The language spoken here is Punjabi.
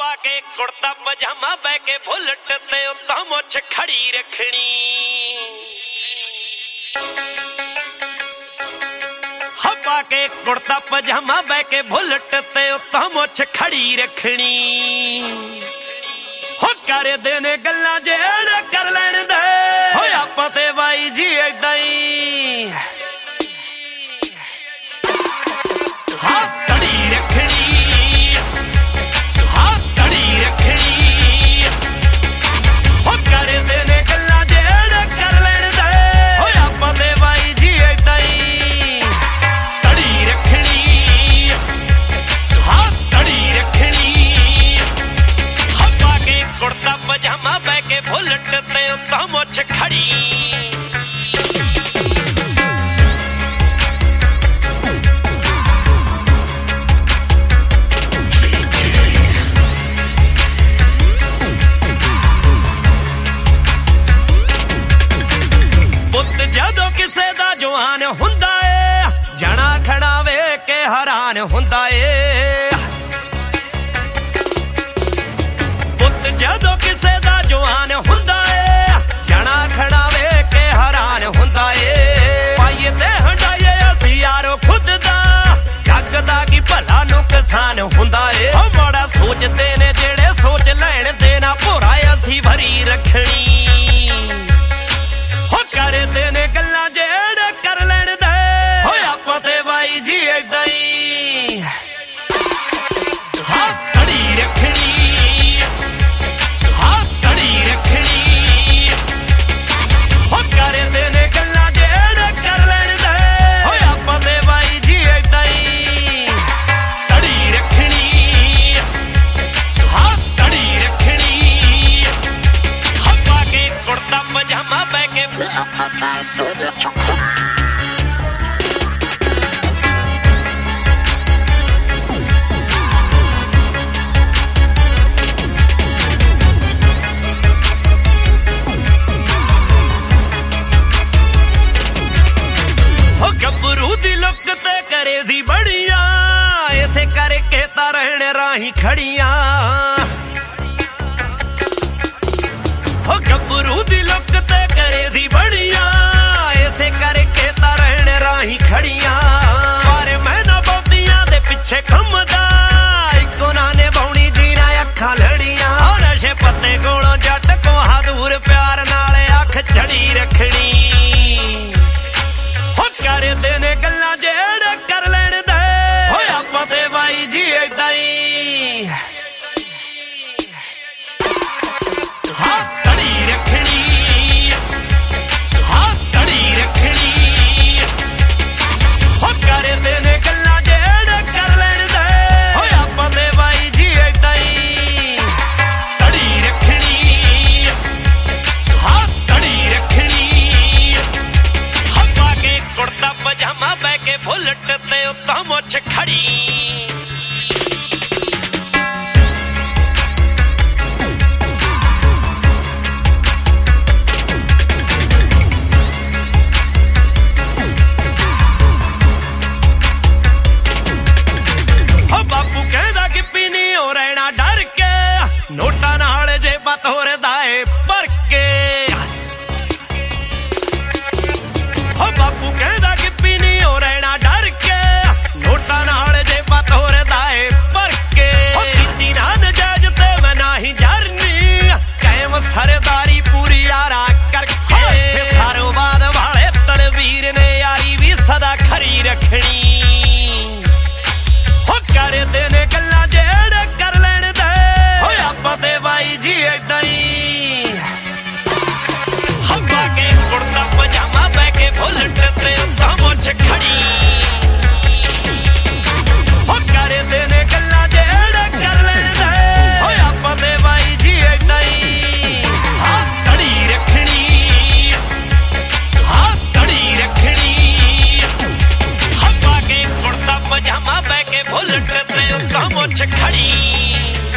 पा के कुर्ता पजामा बह के बुलट ते उत्ता मुछ खड़ी रखनी। पा के कुर्ता पजामा बह के बुलट ते उत्ता मुछ खड़ी रखनी। हो कर देने गल्लां जेड़े कर लैण दे हो आपां ते बाई जी ऐदां ही हाँ कड़ी रखनी। हाँ कड़ी रखनी हो कर देने गल्लां जेड़े कर लैण दे हो आपां ते बाई जी ऐदां ही कड़ी रखनी। हाँ कड़ी रखनी हाँ पा के कुर्ता पजामा बह के बुलट ते उत्ता मुछ खड़ी। ਜਦੋਂ ਕਿਸੇ ਦਾ ਜਵਾਨ ਹੁੰਦਾ ਏ ਜਣਾ ਖੜਾ ਵੇਖ ਕੇ ਹੈਰਾਨ ਹੁੰਦਾ ਏ। ਪੁੱਤ ਜਦੋਂ ਕਿਸੇ ਦਾ ਜਵਾਨ ਹੁੰਦਾ ਏ ਜਣਾ ਖੜਾ ਵੇਖ ਕੇ ਹੈਰਾਨ ਹੁੰਦਾ ਏ। ਪਾਈਏ ਤੇ ਹੰਡਾਈਏ ਅਸੀਂ ਯਾਰੋ ਖੁਦ ਦਾ ਜੱਗ ਦਾ ਕੀ ਭਲਾ ਨੁਕਸਾਨ ਹੁੰਦਾ ਏ। ਹੋ ਮਾੜਾ ਸੋਚਦੇ ਨੇ ਜਿਹੜੇ ਸੋਚ ਲੈਣ ਦੇ ਨਾ ਭੋਰਾ ਅਸੀਂ ਭਰੀ ਰੱਖਣੀ। ਕਰਦੇ ਨੇ ਗੱਲਾਂ ਜਿਹੜੇ ਕਰ ਲੈਣ ਦੇ ਹੋ ਆਪਾਂ ਤੇ ਬਾਈ ਜੀ ਏਦਾਂ ਹੀ ਹਾਂ ਕੜੀ ਰੱਖਣੀ। ਹਾਂ ਕੜੀ ਰੱਖਣੀ ਹੋ ਕਰਦੇ ਨੇ ਗੱਲਾਂ ਜਿਹੜੇ ਕਰ ਲੈਣ ਦੇ ਹੋ ਆਪਾਂ ਤੇ ਬਾਈ ਜੀ ਏਦਾਂ ਹੀ ਕੜੀ ਰੱਖਣੀ। ਹਾਂ ਕੜੀ ਰੱਖਣੀ ਹਾਂ ਪਾ ਕੇ ਕੁੜਤਾ ਪਜਾਮਾ ਬਹਿ ਕੇ ਗੱਭਰੂ ਦੀ ਲੁੱਕ ਤੇ ਕਰੇ ਸੀ ਬੜੀਆਂ ਇਸੇ ਕਰਕੇ ਤਾਂ ਰਹਿਣ ਰਾਹੀਂ ਖੜੀਆਂ। ਹੋ ਗੱਭਰੂ ਦੀ ਲੁੱਕ ਤੇ ਕਰੇ ਸੀ ਬੜੀਆਂ ਇਸੇ ਕਰਕੇ ਤਾਂ ਰਹਿਣ ਰਾਹੀਂ ਖੜੀਆਂ। ਪਰ ਮੈਂ ਨਾ ਬਹੁਤੀਆਂ ਦੇ ਪਿੱਛੇ ਘੁੰਮਦਾ ਇੱਕੋ ਨਾ ਨਿਭਾਉਣੀ ਜੀਣਾ ਅੱਖਾਂ ਲੜੀਆਂ। ਨਸ਼ੇ ਪੱਤੇ ਕੋਲੋਂ ਜੱਟ ਕੋਹਾ ਦੂਰ ਪਿਆਰ ਨਾਲ ਅੱਖ ਚੜੀ ਰੱਖਣੀ। ਕਰਦੇ ਨੇ ਗੱਲਾਂ ਜਿਹੜੇ ਕਰ ਲੈਣ ਦੇ ਹੋ ਆਪਾਂ ਤੇ ਬਾਈ ਜੀ ਏਦਾਂ ਹੀ ਹਾਂ ਕੜੀ ਰੱਖਣੀ। ਹਾਂ ਕੜੀ ਰੱਖਣੀ ਹੋ ਕਰਦੇ ਨੇ ਗੱਲਾਂ ਜਿਹੜੇ ਕਰ ਲੈਣ ਦੇ ਹੋ ਆਪਾਂ ਤੇ ਬਾਈ ਜੀ ਏਦਾਂ ਹੀ ਕੜੀ ਰੱਖਣੀ। ਹਾਂ ਕੜੀ ਰੱਖਣੀ ਹਾਂ ਪਾ ਕੇ ਕੁੜਤਾ ਪਜਾਮਾ ਬਹਿ ਕੇ ਬੁਲਟ ਤੇ ਉੱਤਾ ਮੁੱਛ ਖੜੀ। ਹੋ ਬਾਪੂ ਕਹਿੰਦਾ ਕਿ ਪੀਣੀ ਹੋ ਰਹਿਣਾ ਡਰ ਕੇ ਨੋਟਾਂ ਨਾਲ ਜੇਬਾਂ ਤੋਰਦਾ ਏ ਭਰ ਕੇ। ਹੋ ਬਾਪੂ ਕਹਿੰਦਾ ਕਿ ਪੀਣੀ ਹੋ ਰਹਿਣਾ ਡਰ ਕੇ ਨੋਟਾਂ ਨਾਲ ਜੇਬਾਂ ਤੋਰਦਾ ਏ ਭਰ ਕੇ। ਹੋ ਕੀਤੀ ਨਾ ਨਜਾਇਜ਼ ਤੇ ਮੈਂ ਨਹੀਂ ਜਰਨੀ ਕਾਇਮ ਸਰਦਾਰੀ ਪੂਰੀ ਯਾਰਾ ਕਰਕੇ। ਇੱਥੇ ਸਾਰੋਬਾਦ ਵਾਲੇ ਤਲਵੀਰ ਨੇ ਯਾਰੀ ਵੀ ਸਦਾ ਖਰੀ ਰੱਖਣੀ। ਹੋ ਕਰਦੇ ਨੇ ਗੱਲਾਂ ਜਿਹੜੇ ਕਰ ਲੈਣ ਦੇ ਹੋ ਆਪਾਂ ਤੇ ਬਾਈ ਜੀ ਏਦਾਂ ਹੀ ਹੱਬਾ ਕੇ ਕੁੜਤਾ ਪਜਾਮਾ ਬਹਿ ਕੇ ਬੁਲਟ ਤੇ ਉੱਤਾ ਮੁੱਛ ਖੜੀ। ਹੋ ਕਰਦੇ ਨੇ ਗੱਲਾਂ ਜਿਹੜੇ ਕਰ ਲੈਣ ਦੇ ਹੋ ਆਪਾਂ ਤੇ ਬਾਈ ਜੀ ਏਦਾਂ ਹੀ ਹਾਂ ਕੜੀ ਰੱਖਣੀ। ਹਾਂ ਕੜੀ ਰੱਖਣੀ ਹੱਬਾ ਕੇ ਕੁੜਤਾ ਪਜਾਮਾ ਬਹਿ ਕੇ ਬੁਲਟ ਤੇ ਉੱਤਾ ਮੁੱਛ ਖੜੀ।